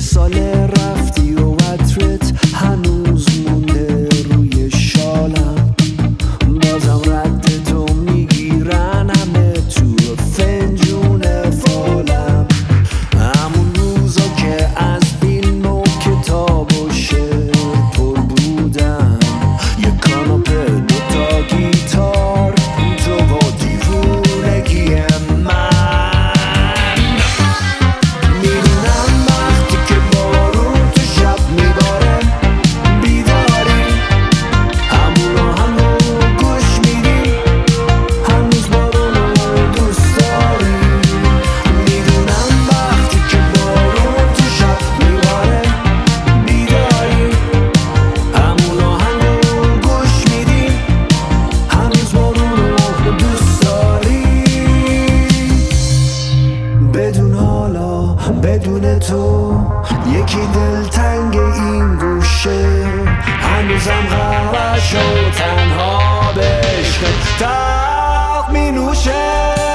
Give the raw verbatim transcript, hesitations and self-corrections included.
سال رفتی و عطرت هنوز مونده روی شالم، بازم رد تو میگیرن همه تو فنجون فالم. همون روزا که از فیلم و کتاب و شعر پر بودم، یه کاناپه دوتا گیتار تو با دیوونگی من. میدونم وقتی که بارون تو شب میباره بیداری، همون آهنگو گوش میدی، هنوز بارون رو دوست داری. میدونم وقتی که بارون تو شب میباره بیداری، همون آهنگو گوش میدی، هنوز بارون رو دوست داری. بدون حالا بدون تو یکی دلتنگ این گوشه، هنوزم غمش و تنها به عشق تاق می نوشه.